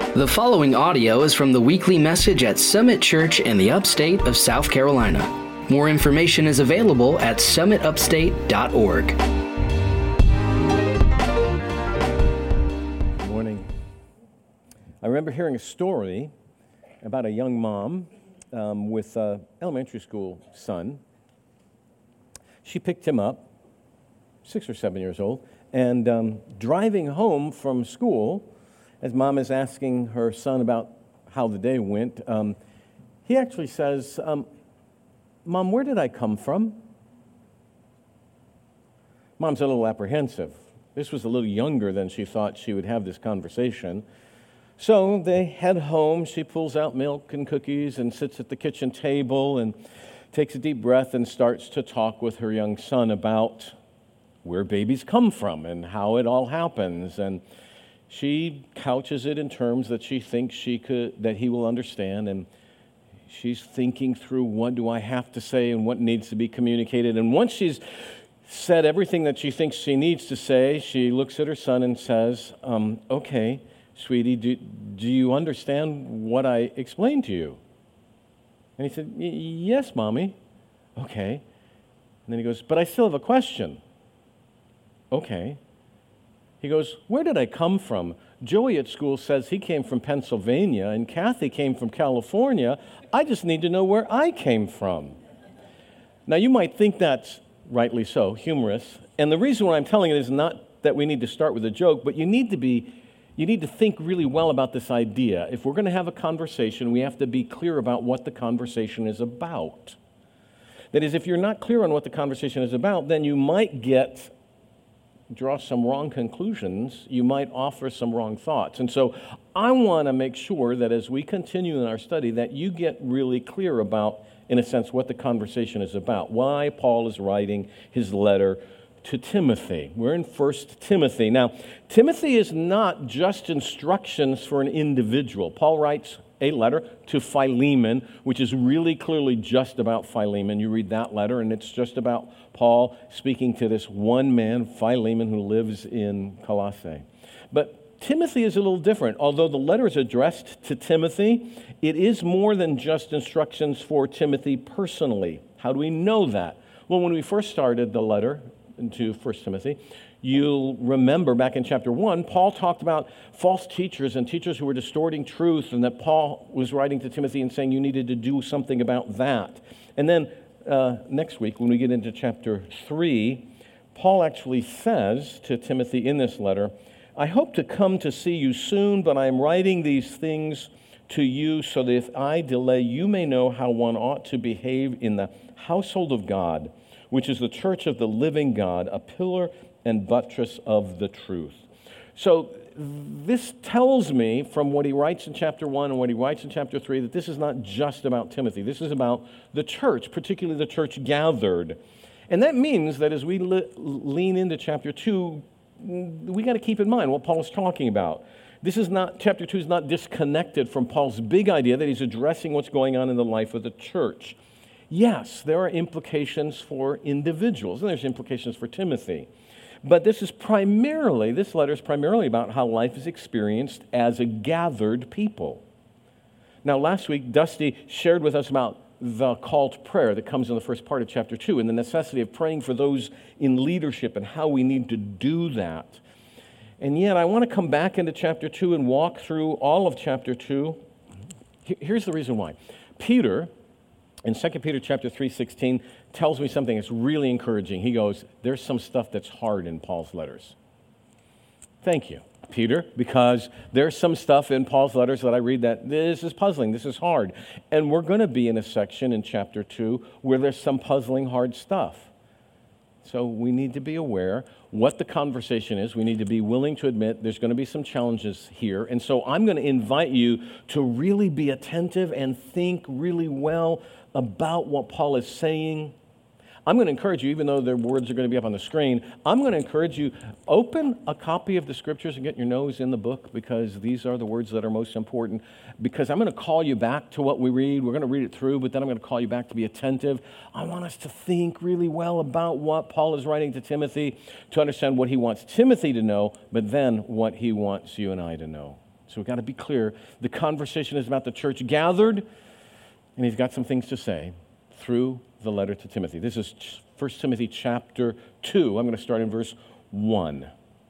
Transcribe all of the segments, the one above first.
The following audio is from the weekly message at Summit Church in the upstate of South Carolina. More information is available at summitupstate.org. Good morning. I remember hearing a story about a young mom with an elementary school son. She picked him up, 6 or 7 years old, and driving home from school, as mom is asking her son about how the day went, he actually says, Mom, where did I come from? Mom's a little apprehensive. This was a little younger than she thought she would have this conversation. So they head home. She pulls out milk and cookies and sits at the kitchen table and takes a deep breath and starts to talk with her young son about where babies come from and how it all happens. And she couches it in terms that she thinks that he will understand, and she's thinking through, what do I have to say and what needs to be communicated. And once she's said everything that she thinks she needs to say, she looks at her son and says, okay, sweetie, do you understand what I explained to you? And he said, yes, Mommy. Okay. And then he goes, but I still have a question. Okay. He goes, where did I come from? Joey at school says he came from Pennsylvania, and Kathy came from California. I just need to know where I came from. Now, you might think that's, rightly so, humorous. And the reason why I'm telling it is not that we need to start with a joke, but you need to think really well about this idea. If we're going to have a conversation, we have to be clear about what the conversation is about. That is, if you're not clear on what the conversation is about, then you might draw some wrong conclusions. You might offer some wrong thoughts. And so I want to make sure that as we continue in our study, that you get really clear about, in a sense, what the conversation is about, why Paul is writing his letter to Timothy. We're in 1 Timothy. Now, Timothy is not just instructions for an individual. Paul writes a letter to Philemon, which is really clearly just about Philemon. You read that letter, and it's just about Paul speaking to this one man, Philemon, who lives in Colossae. But Timothy is a little different. Although the letter is addressed to Timothy, it is more than just instructions for Timothy personally. How do we know that? Well, when we first started the letter into 1 Timothy, you'll remember back in chapter 1, Paul talked about false teachers and teachers who were distorting truth, and that Paul was writing to Timothy and saying you needed to do something about that. And then next week, when we get into chapter 3, Paul actually says to Timothy in this letter, I hope to come to see you soon, but I am writing these things to you so that if I delay, you may know how one ought to behave in the household of God, which is the church of the living God, a pillar and buttress of the truth. So this tells me from what he writes in chapter 1 and what he writes in chapter 3 that this is not just about Timothy. This is about the church, particularly the church gathered. And that means that as we lean into chapter 2, we got to keep in mind what Paul is talking about. Chapter 2 is not disconnected from Paul's big idea that he's addressing what's going on in the life of the church. Yes, there are implications for individuals, and there's implications for Timothy. But this letter is primarily about how life is experienced as a gathered people. Now, last week, Dusty shared with us about the call to prayer that comes in the first part of chapter 2 and the necessity of praying for those in leadership and how we need to do that. And yet, I want to come back into chapter 2 and walk through all of chapter 2. Here's the reason why. Peter, in 2 Peter chapter 3:16, tells me something that's really encouraging. He goes, there's some stuff that's hard in Paul's letters. Thank you, Peter, because there's some stuff in Paul's letters that I read that this is puzzling, this is hard. And we're going to be in a section in chapter 2 where there's some puzzling, hard stuff. So we need to be aware what the conversation is. We need to be willing to admit there's going to be some challenges here. And so I'm going to invite you to really be attentive and think really well about what Paul is saying. I'm going to encourage you, even though their words are going to be up on the screen, I'm going to encourage you, open a copy of the scriptures and get your nose in the book, because these are the words that are most important. Because I'm going to call you back to what we read. We're going to read it through, but then I'm going to call you back to be attentive. I want us to think really well about what Paul is writing to Timothy, to understand what he wants Timothy to know, but then what he wants you and I to know So we've got to be clear. The conversation is about the church gathered, and he's got some things to say through the letter to Timothy. This is 1 Timothy chapter 2. I'm going to start in verse 1.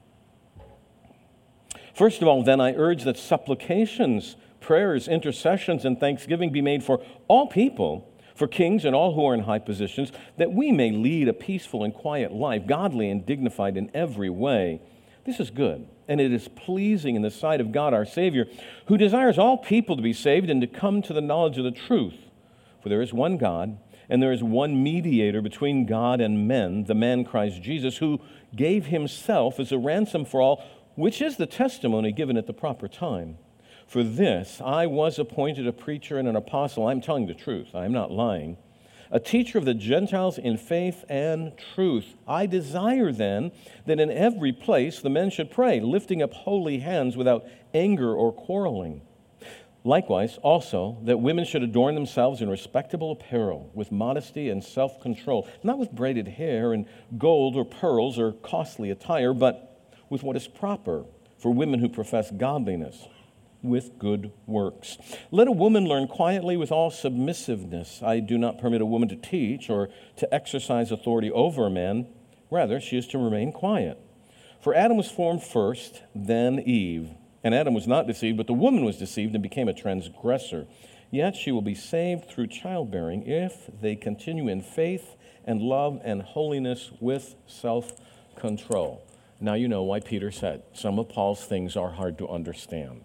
First of all, then, I urge that supplications, prayers, intercessions, and thanksgiving be made for all people, for kings and all who are in high positions, that we may lead a peaceful and quiet life, godly and dignified in every way. This is good, and it is pleasing in the sight of God our Savior, who desires all people to be saved and to come to the knowledge of the truth. For there is one God, and there is one mediator between God and men, the man Christ Jesus, who gave himself as a ransom for all, which is the testimony given at the proper time. For this I was appointed a preacher and an apostle. I'm telling the truth. I am not lying. A teacher of the Gentiles in faith and truth. I desire then that in every place the men should pray, lifting up holy hands without anger or quarreling. Likewise, also, that women should adorn themselves in respectable apparel, with modesty and self-control, not with braided hair and gold or pearls or costly attire, but with what is proper for women who profess godliness, with good works. Let a woman learn quietly with all submissiveness. I do not permit a woman to teach or to exercise authority over a man. Rather, she is to remain quiet. For Adam was formed first, then Eve. And Adam was not deceived, but the woman was deceived and became a transgressor. Yet she will be saved through childbearing if they continue in faith and love and holiness with self-control. Now you know why Peter said some of Paul's things are hard to understand.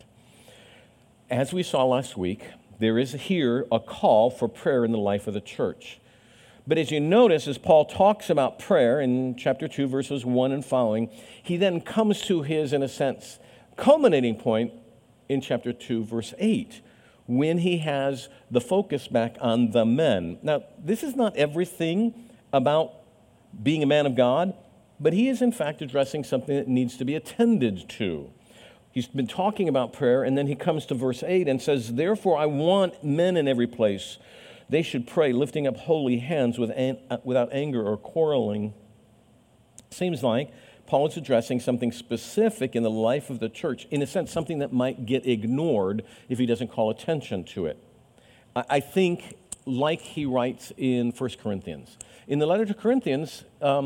As we saw last week, there is here a call for prayer in the life of the church. But as you notice, as Paul talks about prayer in chapter 2, verses 1 and following, he then comes to his, in a sense, culminating point in chapter 2, verse 8, when he has the focus back on the men. Now, this is not everything about being a man of God, but he is in fact addressing something that needs to be attended to. He's been talking about prayer, and then he comes to verse 8 and says, therefore I want men in every place. They should pray, lifting up holy hands without anger or quarreling. Seems like Paul is addressing something specific in the life of the church, in a sense, something that might get ignored if he doesn't call attention to it. I think, like he writes in 1 Corinthians. In the letter to Corinthians,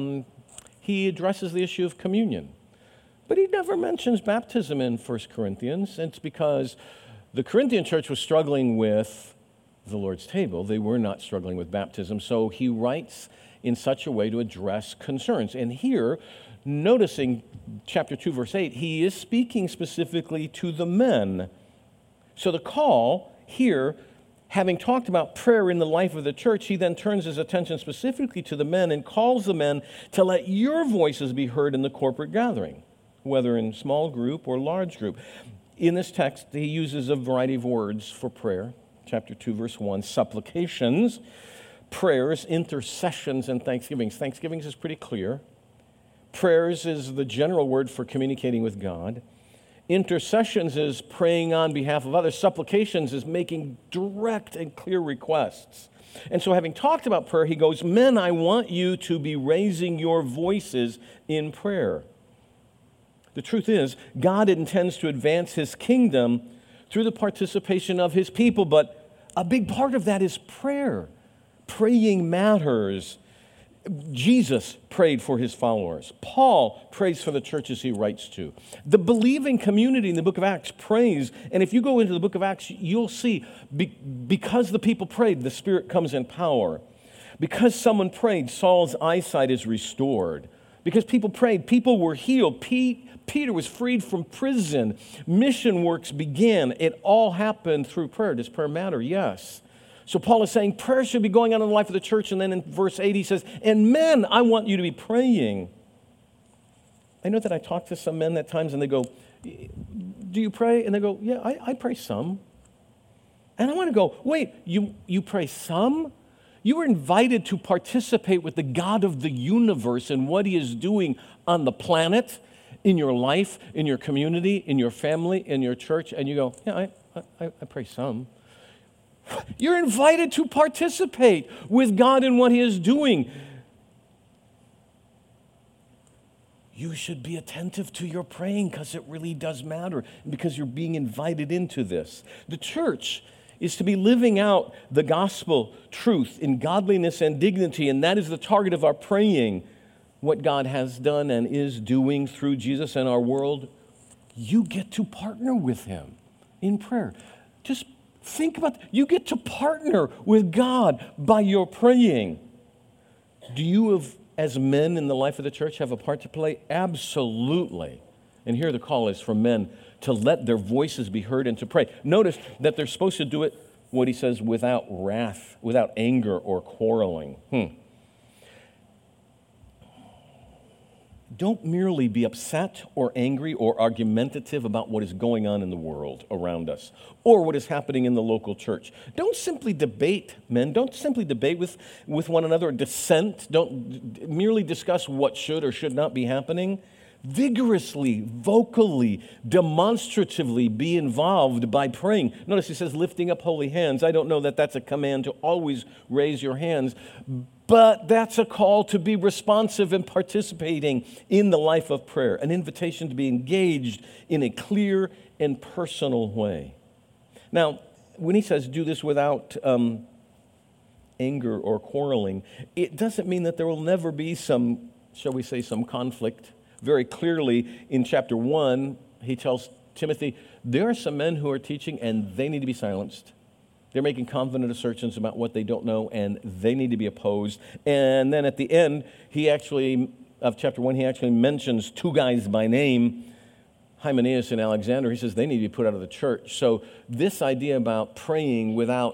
he addresses the issue of communion. But he never mentions baptism in 1 Corinthians. It's because the Corinthian church was struggling with the Lord's table. They were not struggling with baptism. So he writes in such a way to address concerns. And here, noticing chapter 2, verse 8, he is speaking specifically to the men. So the call here, having talked about prayer in the life of the church, he then turns his attention specifically to the men and calls the men to let your voices be heard in the corporate gathering, whether in small group or large group. In this text, he uses a variety of words for prayer. Chapter 2, verse 1, supplications, prayers, intercessions, and thanksgivings. Thanksgivings is pretty clear. Prayers is the general word for communicating with God. Intercessions is praying on behalf of others. Supplications is making direct and clear requests. And so having talked about prayer, he goes, men, I want you to be raising your voices in prayer. The truth is, God intends to advance his kingdom through the participation of his people, but a big part of that is prayer. Praying matters. Jesus prayed for his followers. Paul prays for the churches he writes to. The believing community in the book of Acts prays, and if you go into the book of Acts, you'll see because the people prayed, the Spirit comes in power. Because someone prayed, Saul's eyesight is restored. Because people prayed, people were healed. Peter was freed from prison. Mission works began. It all happened through prayer. Does prayer matter? Yes. So Paul is saying prayer should be going on in the life of the church. And then in verse 8 he says, and men, I want you to be praying. I know that I talk to some men at times and they go, do you pray? And they go, yeah, I pray some. And I want to go, wait, you pray some? You were invited to participate with the God of the universe and what he is doing on the planet, in your life, in your community, in your family, in your church. And you go, yeah, I pray some. You're invited to participate with God in what he is doing. you should be attentive to your praying because it really does matter, because you're being invited into this. The church is to be living out the gospel truth in godliness and dignity, and that is the target of our praying. What God has done and is doing through Jesus in our world, you get to partner with him in prayer. Just think about that. You get to partner with God by your praying. Do you, as men in the life of the church, have a part to play? Absolutely. And here the call is for men to let their voices be heard and to pray. Notice that they're supposed to do it, what he says, without wrath, without anger or quarreling. Don't merely be upset or angry or argumentative about what is going on in the world around us or what is happening in the local church. Don't simply debate, men. Don't simply debate with one another or dissent. Don't merely discuss what should or should not be happening. Vigorously, vocally, demonstratively be involved by praying. Notice he says lifting up holy hands. I don't know that that's a command to always raise your hands, but that's a call to be responsive and participating in the life of prayer, an invitation to be engaged in a clear and personal way. Now, when he says do this without anger or quarreling, it doesn't mean that there will never be some, shall we say, some conflict. Very clearly in chapter 1, he tells Timothy, there are some men who are teaching and they need to be silenced. They're making confident assertions about what they don't know and they need to be opposed. And then at the end, of chapter 1, he actually mentions two guys by name, Hymenaeus and Alexander. He says they need to be put out of the church. So this idea about praying without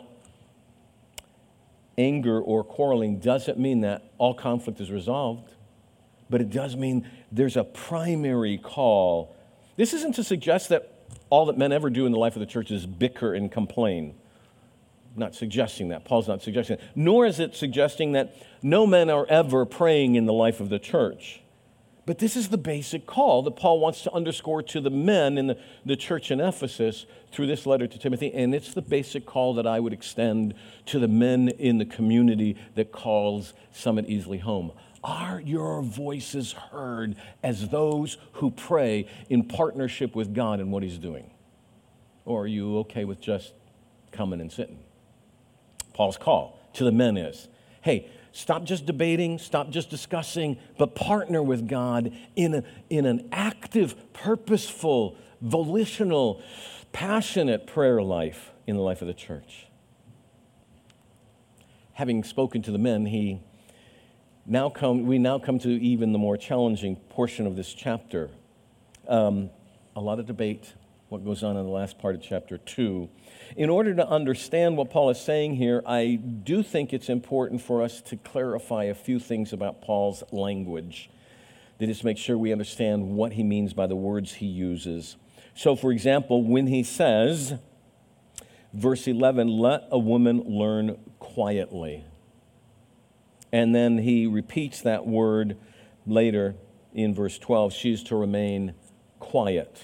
anger or quarreling doesn't mean that all conflict is resolved. But it does mean there's a primary call. This isn't to suggest that all that men ever do in the life of the church is bicker and complain. I'm not suggesting that. Paul's not suggesting that. Nor is it suggesting that no men are ever praying in the life of the church. But this is the basic call that Paul wants to underscore to the men in the church in Ephesus through this letter to Timothy. And it's the basic call that I would extend to the men in the community that calls Summit Easley home. Are your voices heard as those who pray in partnership with God in what he's doing? Or are you okay with just coming and sitting? Paul's call to the men is, hey, stop just debating, stop just discussing, but partner with God in an active, purposeful, volitional, passionate prayer life in the life of the church. Having spoken to the men, we now come to even the more challenging portion of this chapter. A lot of debate, what goes on in the last part of chapter 2. In order to understand what Paul is saying here, I do think it's important for us to clarify a few things about Paul's language, to just make sure we understand what he means by the words he uses. So, for example, when he says, verse 11, let a woman learn quietly. And then he repeats that word later in verse 12. She is to remain quiet.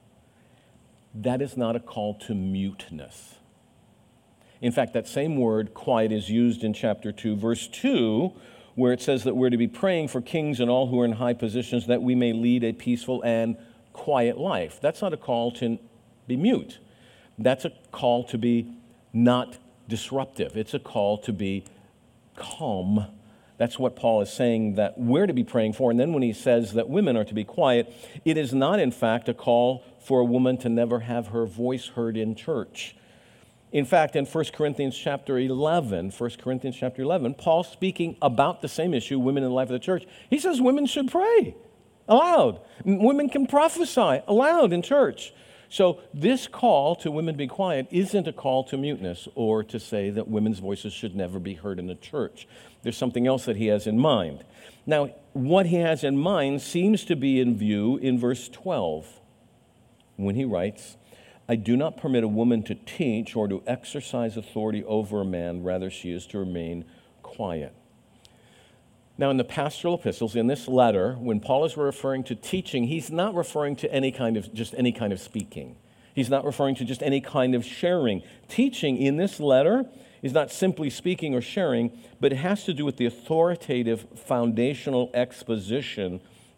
That is not a call to muteness. In fact, that same word, quiet, is used in chapter 2, verse 2, where it says that we're to be praying for kings and all who are in high positions that we may lead a peaceful and quiet life. That's not a call to be mute. That's a call to be not disruptive. It's a call to be calm. That's what Paul is saying that we're to be praying for. And then when he says that women are to be quiet, it is not, in fact, a call for a woman to never have her voice heard in church. In fact, in 1 Corinthians chapter 11, Paul speaking about the same issue, women in the life of the church, he says women should pray aloud. Women can prophesy aloud in church. So this call to women to be quiet isn't a call to muteness or to say that women's voices should never be heard in the church. There's something else that he has in mind. Now, what he has in mind seems to be in view in verse 12 when he writes, I do not permit a woman to teach or to exercise authority over a man. Rather, she is to remain quiet. Now, in the pastoral epistles, in this letter, when Paul is referring to teaching, he's not referring to any kind of speaking. He's not referring to just any kind of sharing. Teaching in this letter is not simply speaking or sharing, but it has to do with the authoritative, foundational exposition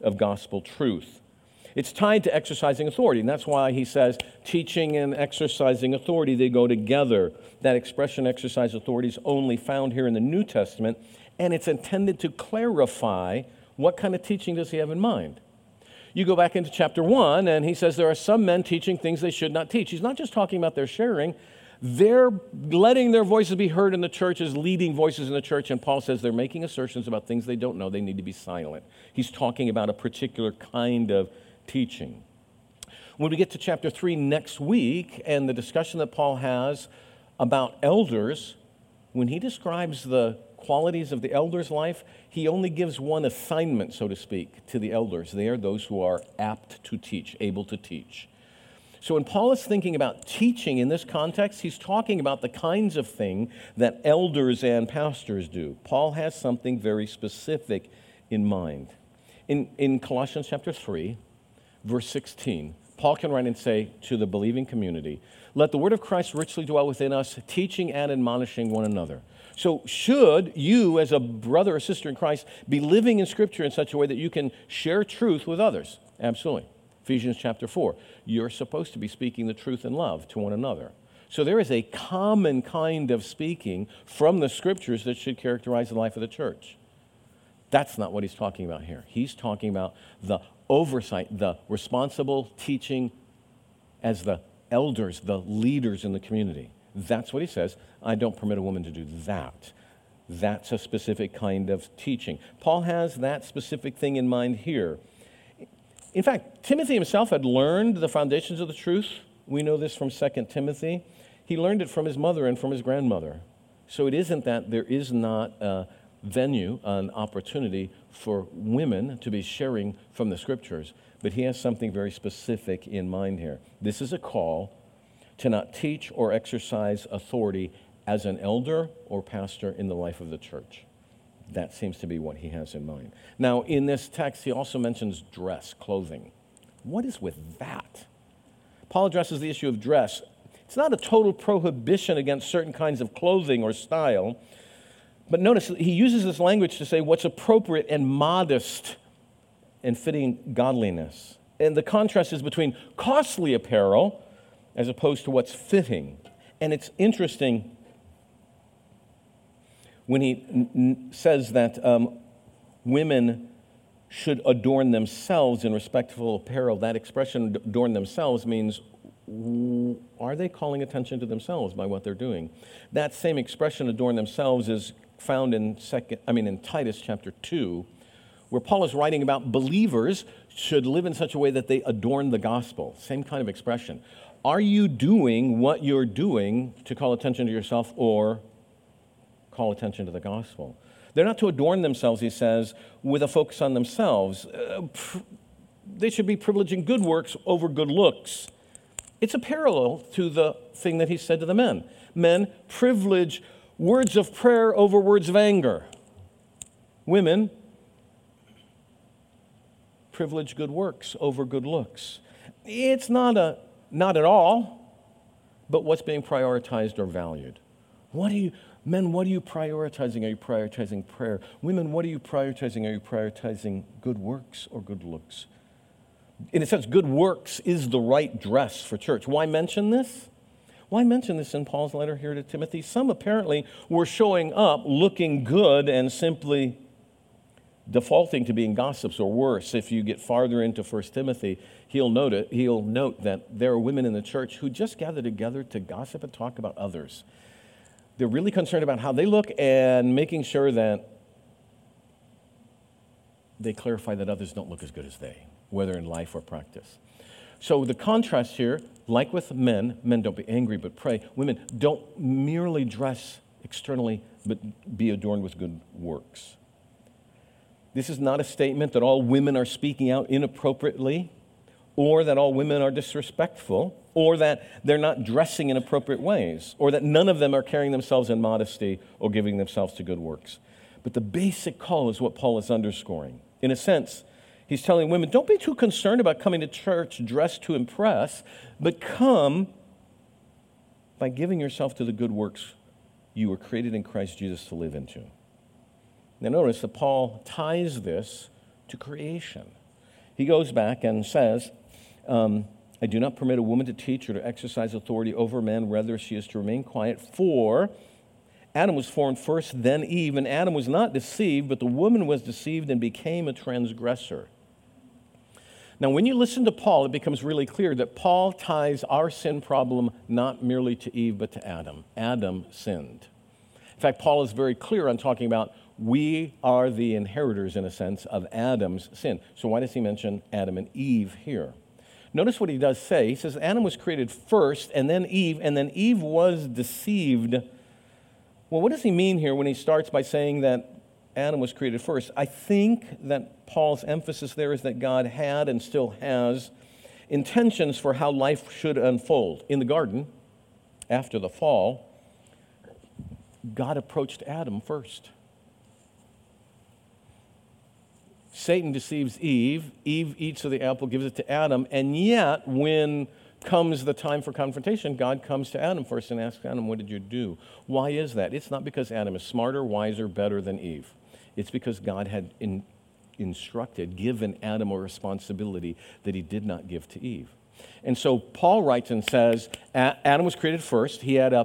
of gospel truth. It's tied to exercising authority, and that's why he says teaching and exercising authority, they go together. That expression, exercise authority, is only found here in the New Testament, and it's intended to clarify what kind of teaching does he have in mind. You go back into chapter 1, and he says there are some men teaching things they should not teach. He's not just talking about their sharing. They're letting their voices be heard in the church as leading voices in the church, and Paul says they're making assertions about things they don't know. They need to be silent. He's talking about a particular kind of teaching. When we get to chapter 3 next week and the discussion that Paul has about elders, when he describes the qualities of the elder's life, he only gives one assignment, so to speak, to the elders. They are those who are apt to teach, able to teach. So when Paul is thinking about teaching in this context, he's talking about the kinds of thing that elders and pastors do. Paul has something very specific in mind. In Colossians chapter 3, verse 16, Paul can write and say to the believing community, "Let the word of Christ richly dwell within us, teaching and admonishing one another." So should you, as a brother or sister in Christ, be living in Scripture in such a way that you can share truth with others? Absolutely. Ephesians chapter 4, you're supposed to be speaking the truth in love to one another. So there is a common kind of speaking from the Scriptures that should characterize the life of the church. That's not what he's talking about here. He's talking about the oversight, the responsible teaching as the elders, the leaders in the community. That's what he says. I don't permit a woman to do that. That's a specific kind of teaching. Paul has that specific thing in mind here. In fact, Timothy himself had learned the foundations of the truth. We know this from 2 Timothy. He learned it from his mother and from his grandmother. So it isn't that there is not a venue, an opportunity for women to be sharing from the Scriptures, but he has something very specific in mind here. This is a call to not teach or exercise authority as an elder or pastor in the life of the church. That seems to be what he has in mind. Now, in this text, he also mentions dress, clothing. What is with that? Paul addresses the issue of dress. It's not a total prohibition against certain kinds of clothing or style, but notice he uses this language to say what's appropriate and modest and fitting godliness. And the contrast is between costly apparel as opposed to what's fitting. And it's interesting when he says that women should adorn themselves in respectful apparel. That expression, adorn themselves, means are they calling attention to themselves by what they're doing? That same expression, adorn themselves, is found in Titus chapter 2, where Paul is writing about believers should live in such a way that they adorn the gospel. Same kind of expression. Are you doing what you're doing to call attention to yourself or call attention to the gospel? They're not to adorn themselves, he says, with a focus on themselves. They should be privileging good works over good looks. It's a parallel to the thing that he said to the men. Men privilege words of prayer over words of anger. Women privilege good works over good looks. It's not at all, but what's being prioritized or valued. Men, what are you prioritizing? Are you prioritizing prayer? Women, what are you prioritizing? Are you prioritizing good works or good looks? In a sense, good works is the right dress for church. Why mention this? Why mention this in Paul's letter here to Timothy? Some apparently were showing up looking good and simply defaulting to being gossips, or worse. If you get farther into 1 Timothy, he'll note that there are women in the church who just gather together to gossip and talk about others. They're really concerned about how they look and making sure that they clarify that others don't look as good as they, whether in life or practice. So the contrast here, like with men don't be angry but pray. Women, don't merely dress externally but be adorned with good works. This is not a statement that all women are speaking out inappropriately, or that all women are disrespectful, or that they're not dressing in appropriate ways, or that none of them are carrying themselves in modesty or giving themselves to good works. But the basic call is what Paul is underscoring. In a sense, he's telling women, don't be too concerned about coming to church dressed to impress, but come by giving yourself to the good works you were created in Christ Jesus to live into. Now notice that Paul ties this to creation. He goes back and says, I do not permit a woman to teach or to exercise authority over men, rather she is to remain quiet, for Adam was formed first, then Eve, and Adam was not deceived, but the woman was deceived and became a transgressor. Now, when you listen to Paul, it becomes really clear that Paul ties our sin problem not merely to Eve, but to Adam. Adam sinned. In fact, Paul is very clear on talking about we are the inheritors, in a sense, of Adam's sin. So why does he mention Adam and Eve here? Notice what he does say. He says Adam was created first, and then Eve was deceived. Well, what does he mean here when he starts by saying that Adam was created first? I think that Paul's emphasis there is that God had and still has intentions for how life should unfold. In the garden, after the fall, God approached Adam first. Satan deceives Eve. Eve eats of the apple, gives it to Adam, and yet when comes the time for confrontation, God comes to Adam first and asks Adam, what did you do? Why is that? It's not because Adam is smarter, wiser, better than Eve. It's because God had given Adam a responsibility that he did not give to Eve. And so Paul writes and says, Adam was created first. He had a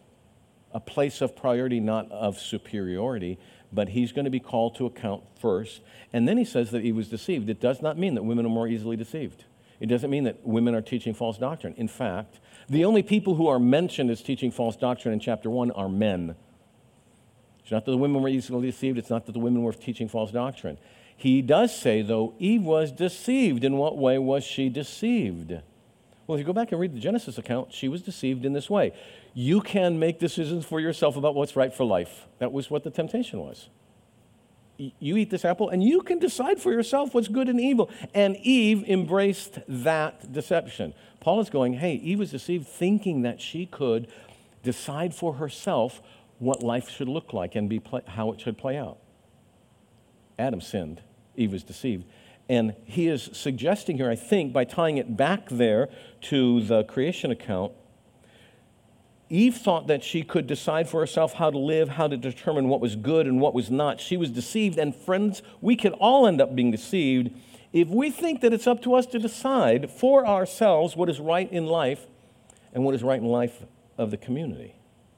place of priority, not of superiority, but he's going to be called to account first. And then he says that he was deceived. It does not mean that women are more easily deceived. It doesn't mean that women are teaching false doctrine. In fact, the only people who are mentioned as teaching false doctrine in chapter 1 are men. It's not that the women were easily deceived. It's not that the women were teaching false doctrine. He does say, though, Eve was deceived. In what way was she deceived? Well, if you go back and read the Genesis account, she was deceived in this way. You can make decisions for yourself about what's right for life. That was what the temptation was. You eat this apple, and you can decide for yourself what's good and evil. And Eve embraced that deception. Paul is going, hey, Eve was deceived thinking that she could decide for herself what life should look like and how it should play out. Adam sinned. Eve was deceived. And he is suggesting here, I think, by tying it back there to the creation account, Eve thought that she could decide for herself how to live, how to determine what was good and what was not. She was deceived, and friends, we can all end up being deceived if we think that it's up to us to decide for ourselves what is right in life and what is right in life of the community.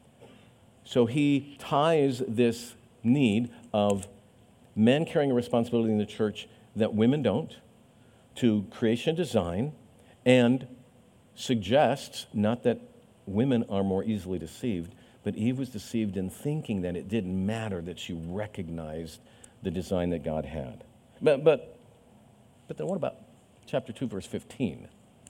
So he ties this need of men carrying a responsibility in the church that women don't to creation design, and suggests not that women are more easily deceived, but Eve was deceived in thinking that it didn't matter that she recognized the design that God had. But then what about chapter 2, verse 15?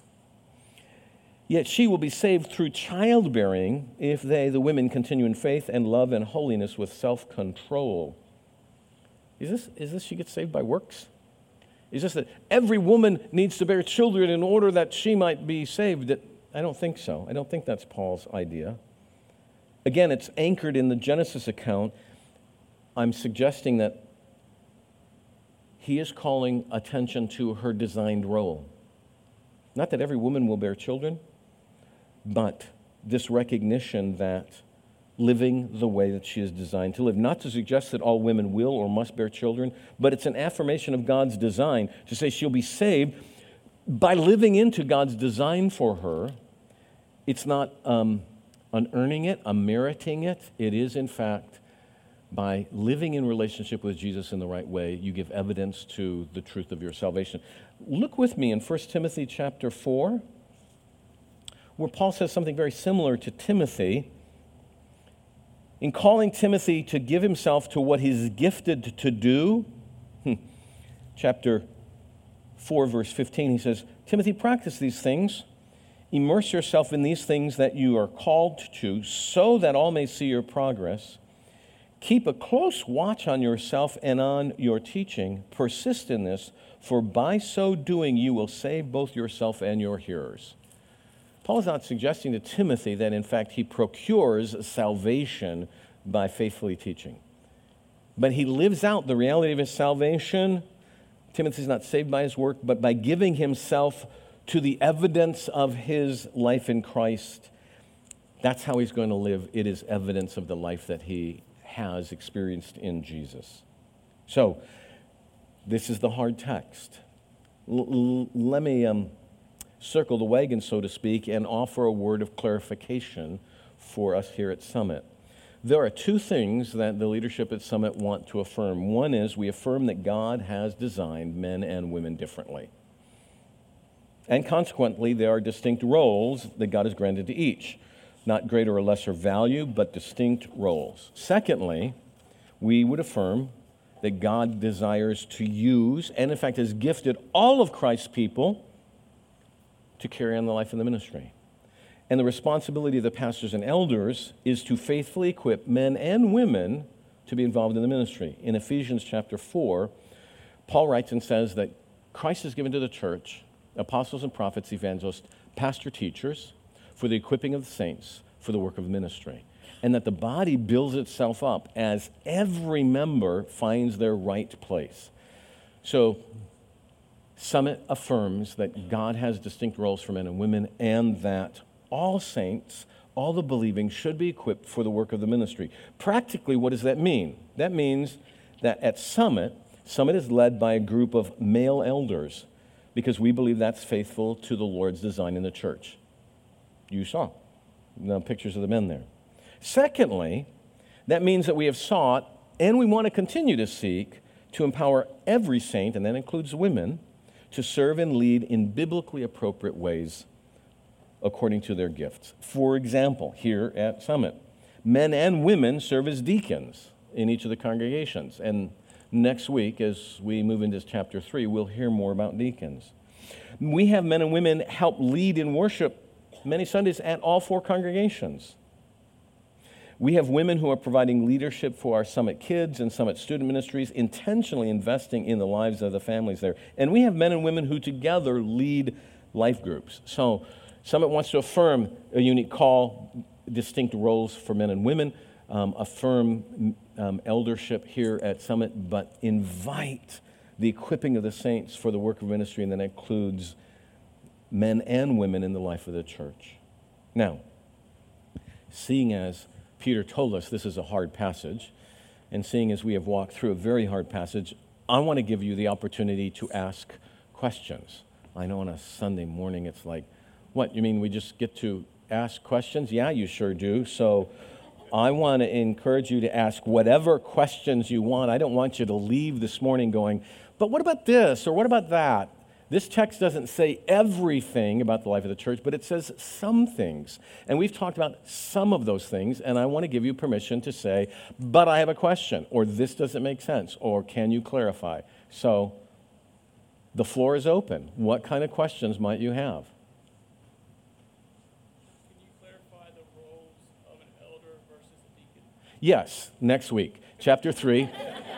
Yet she will be saved through childbearing if they, the women, continue in faith and love and holiness with self-control. Is this she gets saved by works? Is this that every woman needs to bear children in order that she might be saved? I don't think so. I don't think that's Paul's idea. Again, it's anchored in the Genesis account. I'm suggesting that he is calling attention to her designed role. Not that every woman will bear children, but this recognition that living the way that she is designed to live. Not to suggest that all women will or must bear children, but it's an affirmation of God's design to say she'll be saved by living into God's design for her. It's not unearning it, meriting it. It is, in fact, by living in relationship with Jesus in the right way, you give evidence to the truth of your salvation. Look with me in 1 Timothy chapter 4, where Paul says something very similar to Timothy. In calling Timothy to give himself to what he's gifted to do, chapter 4, verse 15, he says, Timothy, practice these things. Immerse yourself in these things that you are called to, so that all may see your progress. Keep a close watch on yourself and on your teaching. Persist in this, for by so doing you will save both yourself and your hearers. Paul is not suggesting to Timothy that, in fact, he procures salvation by faithfully teaching. But he lives out the reality of his salvation. Timothy's not saved by his work, but by giving himself to the evidence of his life in Christ. That's how he's going to live. It is evidence of the life that he has experienced in Jesus. So, this is the hard text. let me circle the wagon, so to speak, and offer a word of clarification for us here at Summit. There are two things that the leadership at Summit want to affirm. One is we affirm that God has designed men and women differently. And consequently, there are distinct roles that God has granted to each. Not greater or lesser value, but distinct roles. Secondly, we would affirm that God desires to use, and in fact has gifted all of Christ's people to carry on the life of the ministry. And the responsibility of the pastors and elders is to faithfully equip men and women to be involved in the ministry. In Ephesians chapter 4, Paul writes and says that Christ has given to the church apostles and prophets, evangelists, pastor teachers, for the equipping of the saints, for the work of ministry. And that the body builds itself up as every member finds their right place. So, Summit affirms that God has distinct roles for men and women, and that all saints, all the believing, should be equipped for the work of the ministry. Practically, what does that mean? That means that at Summit is led by a group of male elders, because we believe that's faithful to the Lord's design in the church. You saw the pictures of the men there. Secondly, that means that we have sought, and we want to continue to seek, to empower every saint, and that includes women, to serve and lead in biblically appropriate ways according to their gifts. For example, here at Summit, men and women serve as deacons in each of the congregations. And next week, as we move into chapter 3, we'll hear more about deacons. We have men and women help lead in worship many Sundays at all 4 congregations. We have women who are providing leadership for our Summit Kids and Summit Student Ministries, intentionally investing in the lives of the families there. And we have men and women who together lead life groups. So Summit wants to affirm a unique call, distinct roles for men and women, affirm eldership here at Summit, but invite the equipping of the saints for the work of ministry, and that includes men and women in the life of the church. Now, seeing as Peter told us this is a hard passage, and seeing as we have walked through a very hard passage, I want to give you the opportunity to ask questions. I know on a Sunday morning it's like, what, you mean we just get to ask questions? Yeah, you sure do. So I want to encourage you to ask whatever questions you want. I don't want you to leave this morning going, but what about this, or what about that? This text doesn't say everything about the life of the church, but it says some things. And we've talked about some of those things, and I want to give you permission to say, but I have a question, or this doesn't make sense, or can you clarify? So the floor is open. What kind of questions might you have? Can you clarify the roles of an elder versus a deacon? Yes, next week. Chapter 3.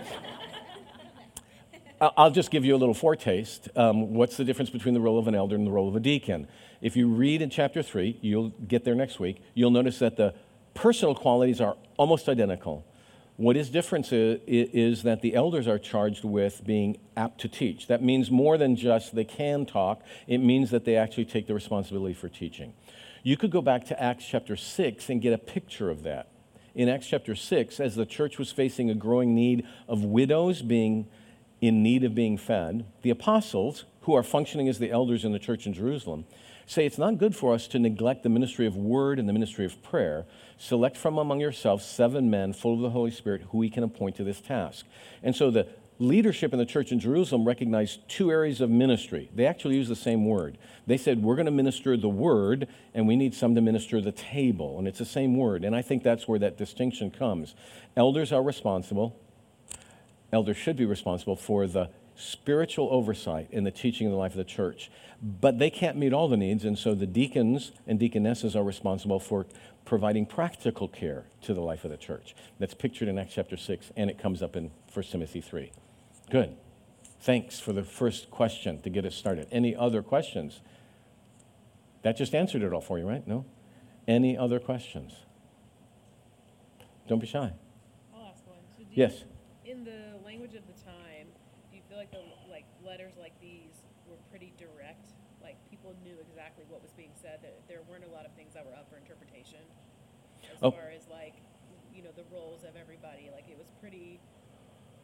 I'll just give you a little foretaste. What's the difference between the role of an elder and the role of a deacon? If you read in chapter 3, you'll get there next week, you'll notice that the personal qualities are almost identical. What is different is that the elders are charged with being apt to teach. That means more than just they can talk. It means that they actually take the responsibility for teaching. You could go back to Acts chapter 6 and get a picture of that. In Acts chapter 6, as the church was facing a growing need of widows being in need of being fed, the apostles, who are functioning as the elders in the church in Jerusalem, say it's not good for us to neglect the ministry of word and the ministry of prayer. Select from among yourselves 7 men full of the Holy Spirit who we can appoint to this task. And so the leadership in the church in Jerusalem recognized 2 areas of ministry. They actually use the same word. They said, we're going to minister the word, and we need some to minister the table. And it's the same word. And I think that's where that distinction comes. Elders are responsible. Elders should be responsible for the spiritual oversight in the teaching of the life of the church. But they can't meet all the needs, and so the deacons and deaconesses are responsible for providing practical care to the life of the church. That's pictured in Acts chapter 6, and it comes up in 1 Timothy 3. Good. Thanks for the first question to get us started. Any other questions? That just answered it all for you, right? No? Any other questions? Don't be shy. I'll ask one. So Yes. In the language of the time, do you feel like letters like these were pretty direct? Like people knew exactly what was being said. That there weren't a lot of things that were up for interpretation, as far as the roles of everybody. Like it was pretty.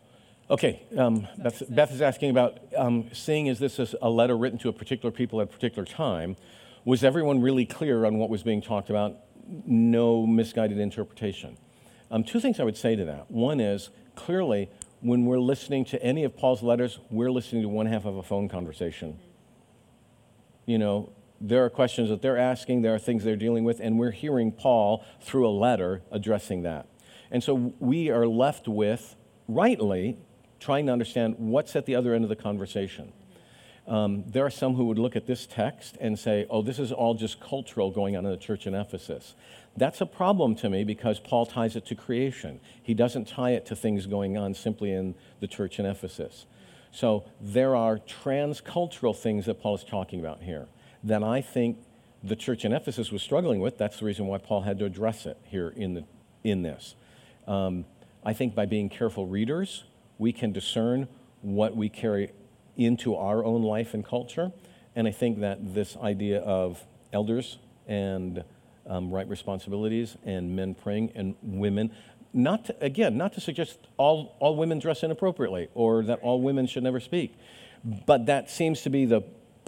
Okay, Beth is asking about seeing is this a letter written to a particular people at a particular time. Was everyone really clear on what was being talked about? No misguided interpretation. Two things I would say to that. One is, clearly, when we're listening to any of Paul's letters, we're listening to one half of a phone conversation. You know, there are questions that they're asking, there are things they're dealing with, and we're hearing Paul through a letter addressing that. And so we are left with, rightly, trying to understand what's at the other end of the conversation. There are some who would look at this text and say, oh, this is all just cultural going on in the church in Ephesus. That's a problem to me because Paul ties it to creation. He doesn't tie it to things going on simply in the church in Ephesus. So there are transcultural things that Paul is talking about here that I think the church in Ephesus was struggling with. That's the reason why Paul had to address it here in this. I think by being careful readers, we can discern what we carry into our own life and culture. And I think that this idea of elders and right responsibilities and men praying and women, not to suggest all women dress inappropriately or that all women should never speak, but that seems to be the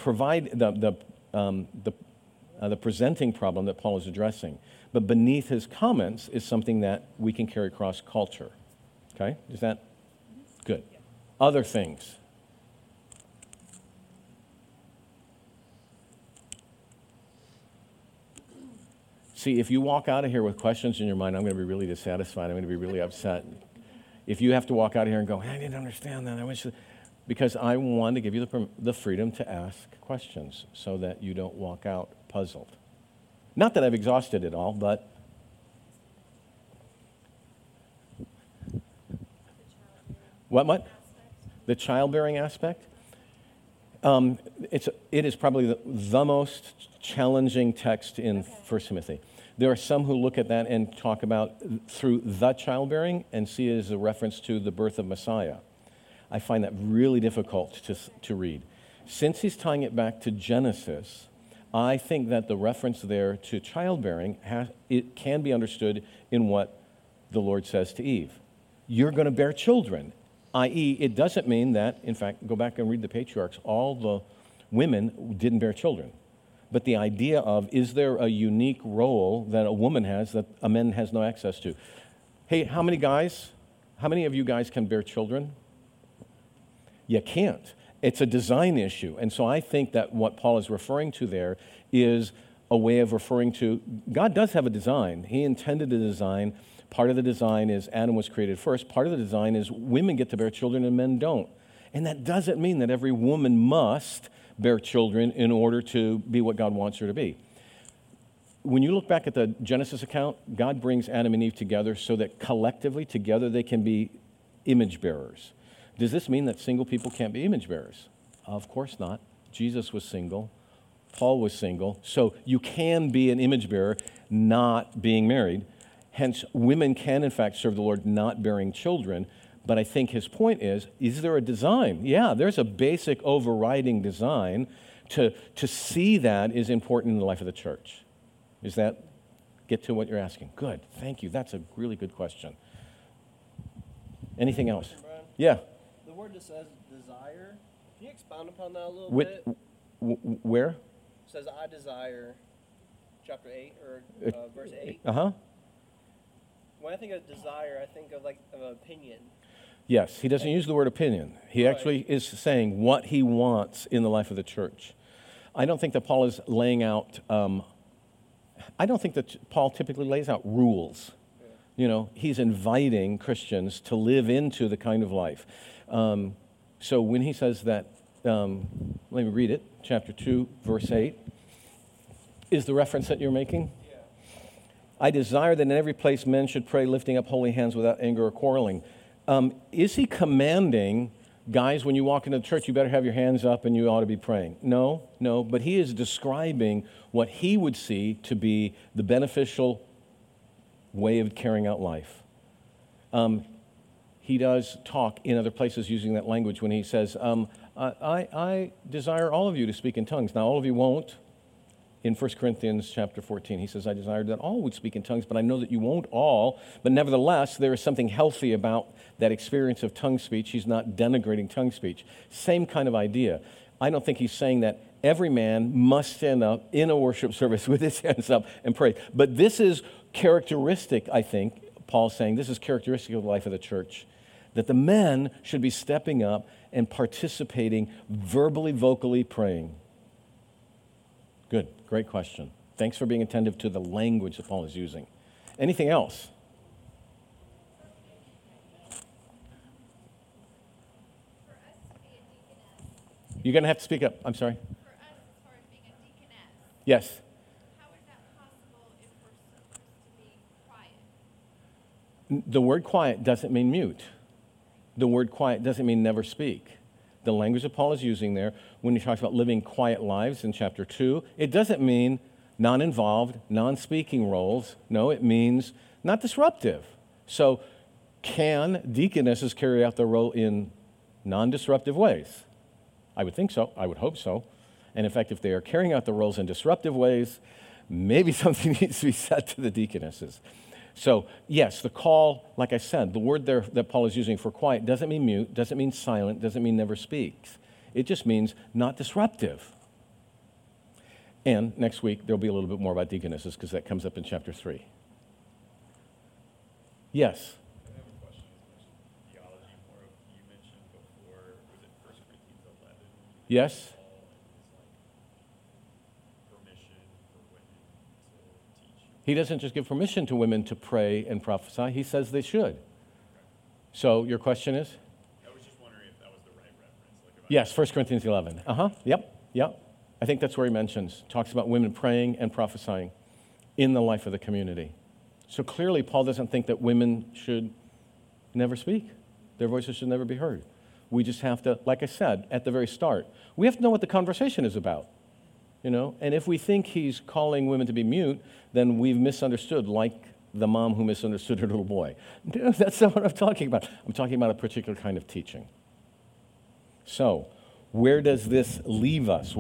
presenting problem that Paul is addressing. But beneath his comments is something that we can carry across culture. Okay? Is that good? Other things. See, if you walk out of here with questions in your mind, I'm going to be really dissatisfied. I'm going to be really upset. If you have to walk out of here and go, I didn't understand that. Because I want to give you the freedom to ask questions so that you don't walk out puzzled. Not that I've exhausted it all, but what? The childbearing aspect? It is probably the most challenging text in 1 Timothy. There are some who look at that and talk about through the childbearing and see it as a reference to the birth of Messiah. I find that really difficult to read. Since he's tying it back to Genesis, I think that the reference there to childbearing, it can be understood in what the Lord says to Eve. You're going to bear children, i.e., it doesn't mean that, in fact, go back and read the patriarchs, all the women didn't bear children. But the idea of, is there a unique role that a woman has that a man has no access to? Hey, how many of you guys can bear children? You can't. It's a design issue. And so I think that what Paul is referring to there is a way of referring to, God does have a design. He intended a design. Part of the design is Adam was created first. Part of the design is women get to bear children and men don't. And that doesn't mean that every woman must bear children in order to be what God wants her to be. When you look back at the Genesis account, God brings Adam and Eve together so that collectively together they can be image bearers. Does this mean that single people can't be image bearers? Of course not. Jesus was single. Paul was single. So you can be an image bearer not being married. Hence, women can, in fact, serve the Lord not bearing children. But I think his point is there a design? Yeah, there's a basic overriding design. To see that is important in the life of the church. Does that get to what you're asking? Good. Thank you. That's a really good question. Anything else? Brian? Yeah. The word that says desire, can you expound upon that a little bit? Where? It says, I desire, chapter 8, or verse 8. Uh-huh. When I think of desire, I think of like of an opinion. Yes, he doesn't use the word opinion. He actually is saying what he wants in the life of the church. I don't think that Paul is laying out, I don't think that Paul typically lays out rules. Yeah. You know, he's inviting Christians to live into the kind of life. So when he says that, let me read it, chapter 2, verse 8, is the reference that you're making? Yeah. I desire that in every place men should pray, lifting up holy hands without anger or quarreling. Is he commanding, guys, when you walk into the church, you better have your hands up and you ought to be praying? No, but he is describing what he would see to be the beneficial way of carrying out life. He does talk in other places using that language when he says, I desire all of you to speak in tongues. Now, all of you won't. in 1 Corinthians chapter 14. He says, I desire that all would speak in tongues, but I know that you won't all. But nevertheless, there is something healthy about that experience of tongue speech. He's not denigrating tongue speech. Same kind of idea. I don't think he's saying that every man must stand up in a worship service with his hands up and pray. But this is characteristic, I think, Paul's saying, this is characteristic of the life of the church, that the men should be stepping up and participating, verbally, vocally praying. Good, great question. Thanks for being attentive to the language that Paul is using. Anything else? You're going to have to speak up. I'm sorry. For us, as far as being a deaconess, Yes. how is that possible if we're supposed to be quiet? The word quiet doesn't mean mute. The word quiet doesn't mean never speak. The language that Paul is using there, when he talks about living quiet lives in chapter 2, it doesn't mean non-involved, non-speaking roles. No, it means not disruptive. So can deaconesses carry out their role in non-disruptive ways? I would think so. I would hope so. And in fact, if they are carrying out the roles in disruptive ways, maybe something needs to be said to the deaconesses. So yes, the call, like I said, the word there that Paul is using for quiet doesn't mean mute, doesn't mean silent, doesn't mean never speaks. It just means not disruptive. And next week, there'll be a little bit more about deaconesses because that comes up in chapter 3. Yes? I have a question. Theology, more of, you mentioned before, was it 1 Corinthians 11? Yes? Permission for women to teach. He doesn't just give permission to women to pray and prophesy. He says they should. So your question is? I was just wondering if that was the right reference. Like if Yes, 1 Corinthians 11. Yep. I think that's where he talks about women praying and prophesying in the life of the community. So clearly, Paul doesn't think that women should never speak. Their voices should never be heard. We just have to, like I said at the very start, we have to know what the conversation is about. And if we think he's calling women to be mute, then we've misunderstood, like the mom who misunderstood her little boy. No, that's not what I'm talking about. I'm talking about a particular kind of teaching. So, where does this leave us?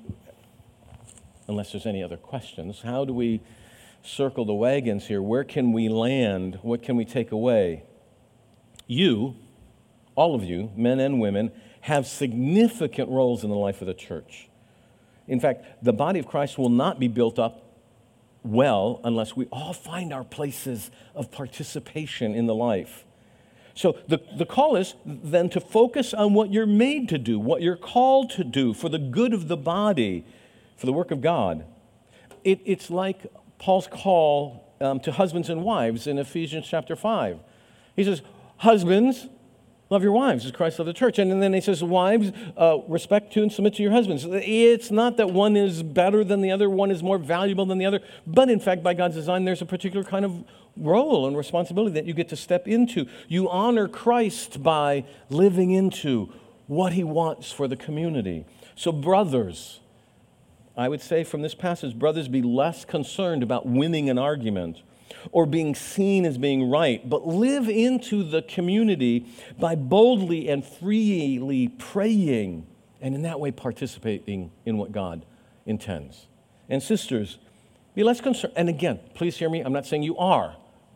Unless there's any other questions, how do we circle the wagons here? Where can we land? What can we take away? You, all of you, men and women, have significant roles in the life of the church. In fact, the body of Christ will not be built up well unless we all find our places of participation in the life. So the call is then to focus on what you're made to do, what you're called to do for the good of the body, for the work of God. It's like Paul's call to husbands and wives in Ephesians chapter 5. He says, husbands, love your wives as Christ loved the church. And then he says, wives, respect to and submit to your husbands. It's not that one is better than the other, one is more valuable than the other, but in fact, by God's design, there's a particular kind of role and responsibility that you get to step into. You honor Christ by living into what he wants for the community. So brothers, I would say from this passage, brothers, be less concerned about winning an argument or being seen as being right, but live into the community by boldly and freely praying, and in that way participating in what God intends. And sisters, be less concerned. And again, please hear me, I'm not saying you are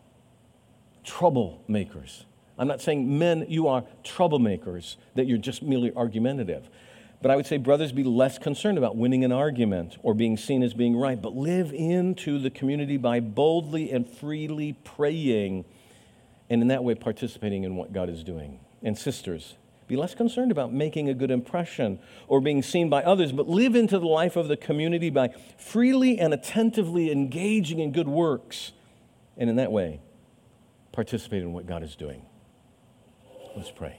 troublemakers. I'm not saying men, you are troublemakers, that you're just merely argumentative. But I would say, brothers, be less concerned about winning an argument or being seen as being right, but live into the community by boldly and freely praying, and in that way participating in what God is doing. And sisters, be less concerned about making a good impression or being seen by others, but live into the life of the community by freely and attentively engaging in good works, and in that way participate in what God is doing. Let's pray.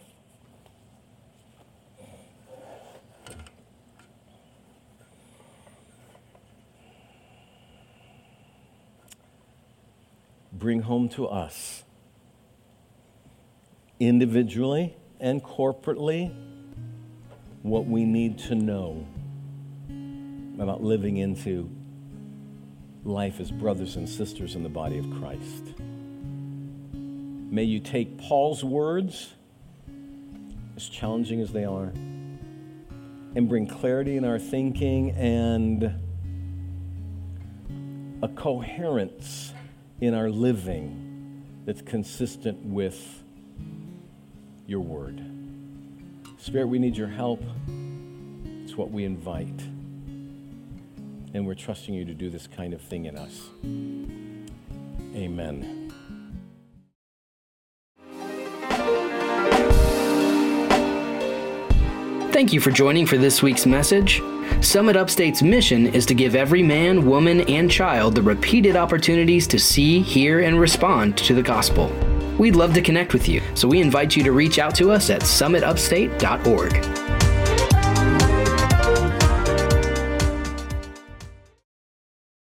Bring home to us, individually and corporately, what we need to know about living into life as brothers and sisters in the body of Christ. May you take Paul's words, as challenging as they are, and bring clarity in our thinking and a coherence in our living that's consistent with your word. Spirit, we need your help. It's what we invite. And we're trusting you to do this kind of thing in us. Amen. Thank you for joining for this week's message. Summit Upstate's mission is to give every man, woman, and child the repeated opportunities to see, hear, and respond to the gospel. We'd love to connect with you, so we invite you to reach out to us at summitupstate.org.